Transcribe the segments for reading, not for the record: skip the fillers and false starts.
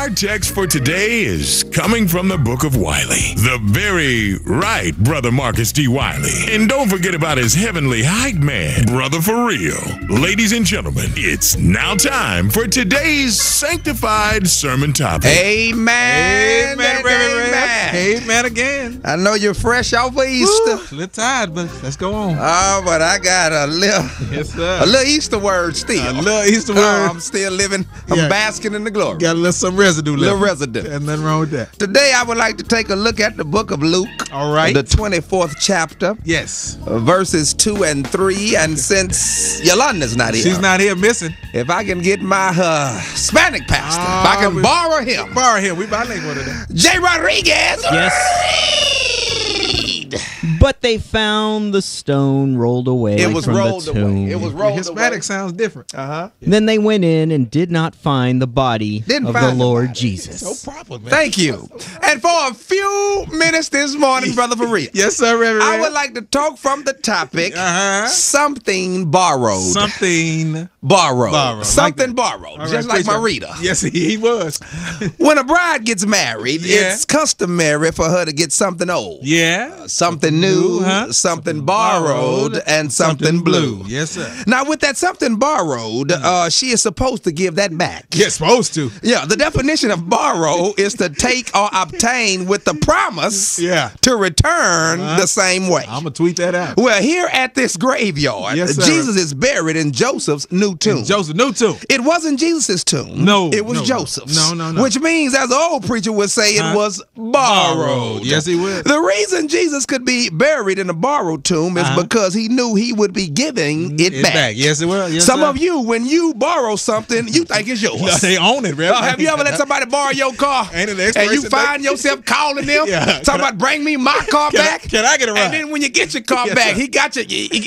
Our text for today is coming from the book of Wiley. The very right Brother Marcus D. Wiley. And don't forget about his heavenly hype man, Brother For Real. Ladies and gentlemen, it's now time for today's sanctified sermon topic. Amen. Amen. Amen again. I know you're fresh off of Easter. A little tired, but let's go on. Oh, but I got a little Easter word still. A little Easter word. I'm still living. I'm basking in the glory. Got a little some residue left. Little residue. There's nothing wrong with that. Today I would like to take a look at the book of Luke. All right. The 24th chapter. Yes. Verses 2 and 3. And since Yolanda's not here. She's not here missing. If I can get my Hispanic pastor, if I can borrow him. Borrow him. We bilingual today. Jay Rodriguez. Yes. But they found the stone rolled away It was from rolled the tomb. away. It was rolled Hispanic away. sounds different. Then they went in and did not find the body Didn't of the find the Lord body. Jesus. So proper, man. Thank you. And for a few minutes this morning, Brother Farid, Yes, sir, Reverend. I would like to talk from the topic, Uh-huh. something borrowed. Something Borrowed. borrowed. Something Like that. borrowed. All Just right, like my preach Rita. that. Yes, he was. When a bride gets married, Yeah. it's customary for her to get something old. Yeah. Something new, huh? something borrowed, and something blue. Yes, sir. Now, with that something borrowed, she is supposed to give that back. You're supposed to. Yeah, the definition of borrow is to take or obtain with the promise Yeah. to return the same way. I'm going to tweet that out. Well, here at this graveyard, Yes, sir. Jesus is buried in Joseph's new tomb. Joseph knew too. It wasn't Jesus' tomb. No, It was no, Joseph's. no. Which means, as the old preacher would say, it was borrowed. Yes, he would. The reason Jesus could be buried in a borrowed tomb is because he knew he would be giving it back. Yes, it will. Yes, Some sir. of you, when you borrow something, you think it's yours. No, they own it, Reverend. Have you ever let somebody borrow your car Ain't it and expiration you find date? yourself calling them, Yeah. talking about bring me my car back? Can I get a ride? And then when you get your car Yes, back, sir. he got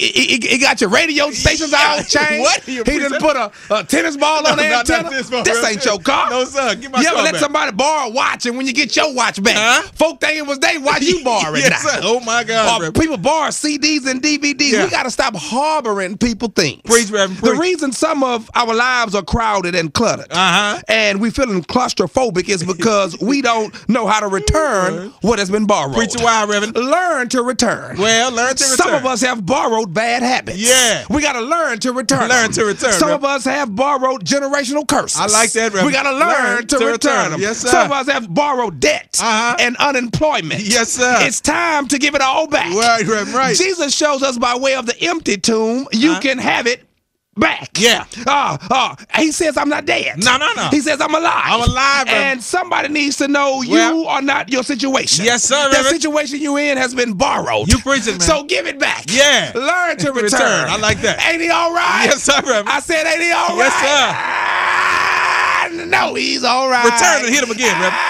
he got your radio stations all changed. What? He done put a tennis ball on the not antenna. this one, This Reverend. ain't your car. No, sir. Get my You ever car let back. somebody borrow a watch and when you get your watch back, folk think it was they watch you borrow it Yes, now. sir. Oh, my God, Or Reverend. people borrow CDs and DVDs. Yeah. We got to stop harboring people things. Preach, Reverend, The preach. reason some of our lives are crowded and cluttered and we feeling claustrophobic is because we don't know how to return what has been borrowed. Preach a while, Reverend. Learn to return. Well, learn to return. Some of us have borrowed bad habits. Yeah. We got to learn to return. Learn to return, Some Reverend. of us have borrowed generational curses. I like that, Reverend. We got to learn to return them. Yes, sir. Some of us have borrowed debt and unemployment. Yes, sir. It's time to give it all back. Right, Reverend, right. Jesus shows us by way of the empty tomb, you can have it back. Yeah. He says, I'm not dead. No. He says, I'm alive. I'm alive, Reverend. And somebody needs to know you Well, are not your situation. Yes, sir, The Reverend. situation you in has been borrowed. You preaching, man. So give it back. Yeah. Learn to return. Return. I like that. Ain't he all right? Yes, sir, Reverend. I said, ain't he all Yes, right? Yes, sir. No, he's all right. Return and hit him again, Reverend.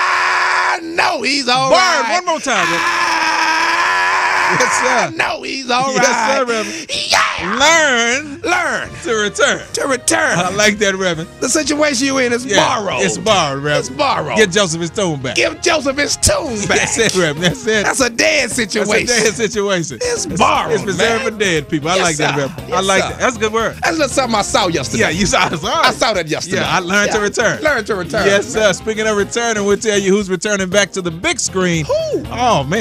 No, he's all Burn right. one more time, Reverend. Yes, sir. No, he's all right. Yes, sir, Reverend. Yeah. Learn to return. return. I like that, Reverend. The situation you in is borrowed. It's borrowed, Reverend. It's borrowed. Get Joseph his tomb back. Give Joseph his tomb back. That's it, Reverend. That's it. That's a dead situation. That's a dead situation. It's borrowed, It's reserved man. for dead people. I Yes, like that, sir. Reverend. I Yes, like sir. that. That's a good word. That's just something I saw yesterday. Yeah, you saw it. I saw that yesterday. Yeah, I learned to return. Learn to return. Yes, sir. Speaking of returning, we'll tell you who's returning back to the big screen. Who? Oh, man.